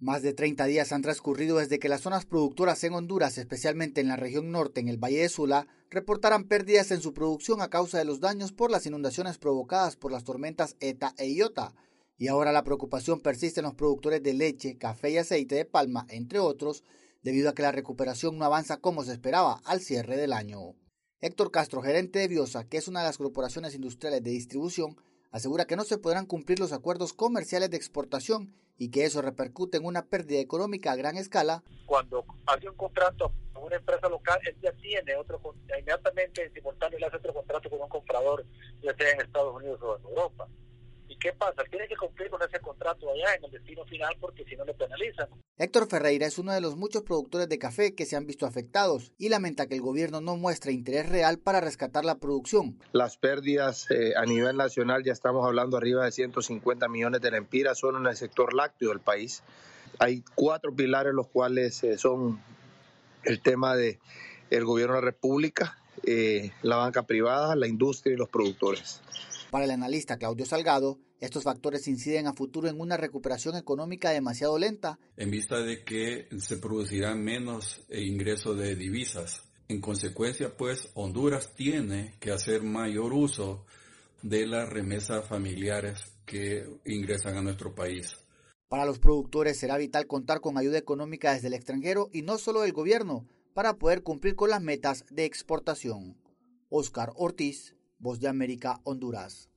Más de 30 días han transcurrido desde que las zonas productoras en Honduras, especialmente en la región norte, en el Valle de Sula, reportaran pérdidas en su producción a causa de los daños por las inundaciones provocadas por las tormentas Eta e Iota. Y ahora la preocupación persiste en los productores de leche, café y aceite de palma, entre otros, debido a que la recuperación no avanza como se esperaba al cierre del año. Héctor Castro, gerente de Biosa, que es una de las corporaciones industriales de distribución, asegura que no se podrán cumplir los acuerdos comerciales de exportación y que eso repercute en una pérdida económica a gran escala. Cuando hace un contrato con una empresa local, él ya tiene otro, inmediatamente en simultáneo le hace otro contrato con un comprador, ya sea en Estados Unidos o en Europa. ¿Y qué pasa? Tiene que cumplir con ese contrato allá en el destino final porque si no le penalizan. Héctor Ferreira es uno de los muchos productores de café que se han visto afectados y lamenta que el gobierno no muestre interés real para rescatar la producción. Las pérdidas a nivel nacional, ya estamos hablando arriba de 150 millones de lempiras, solo en el sector lácteo del país. Hay 4 pilares, los cuales son el tema del gobierno de la República, la banca privada, la industria y los productores. Para el analista Claudio Salgado, estos factores inciden a futuro en una recuperación económica demasiado lenta. En vista de que se producirán menos ingresos de divisas. En consecuencia, pues, Honduras tiene que hacer mayor uso de las remesas familiares que ingresan a nuestro país. Para los productores será vital contar con ayuda económica desde el extranjero y no solo del gobierno para poder cumplir con las metas de exportación. Oscar Ortiz, Voz de América, Honduras.